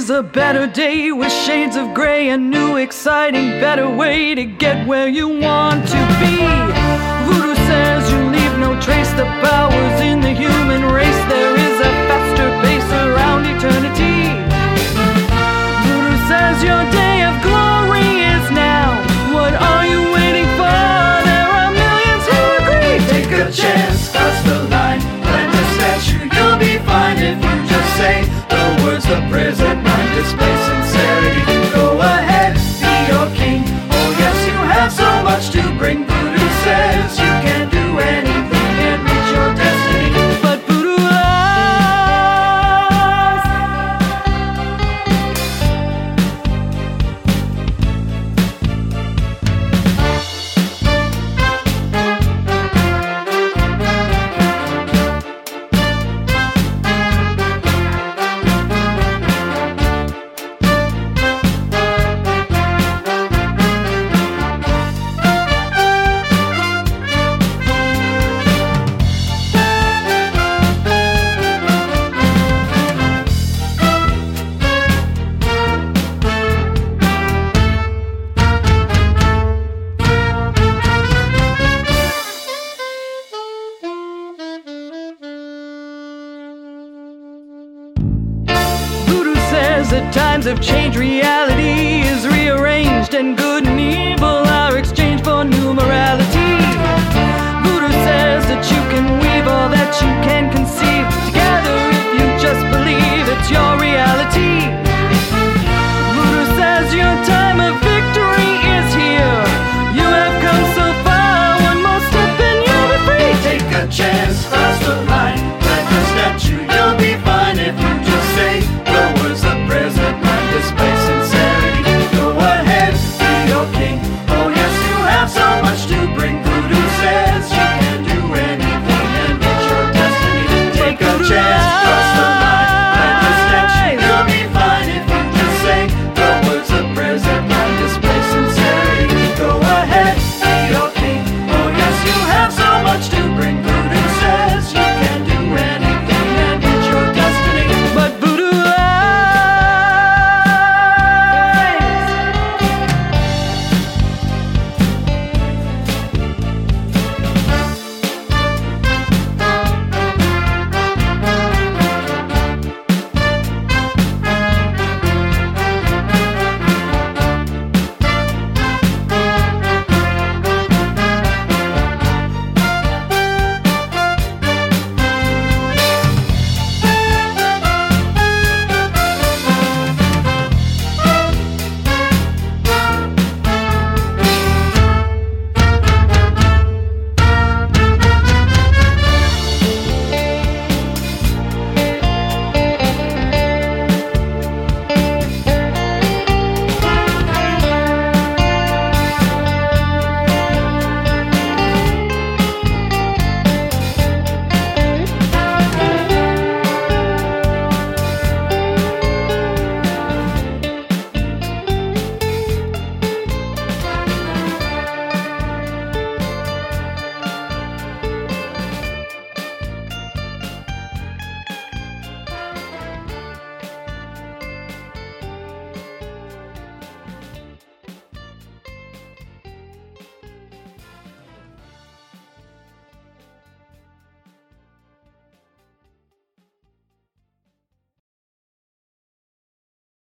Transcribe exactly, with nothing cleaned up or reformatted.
is a better day with shades of gray, a new, exciting, better way to get where you want to be. Voodoo says you leave no trace, the power's in the human race. There is a faster pace around eternity. Voodoo says your day of glory is now. What are you waiting for? There are millions who agree. Take a chance, cross the line, plant a statue, you'll be fine if you just say the words, the prayers that rhyme, display sincerity. Go ahead, be your king. Oh yes, you have so much to bring. Voodoo says you can do anything and reach your destiny. But voodoo that times have changed reality.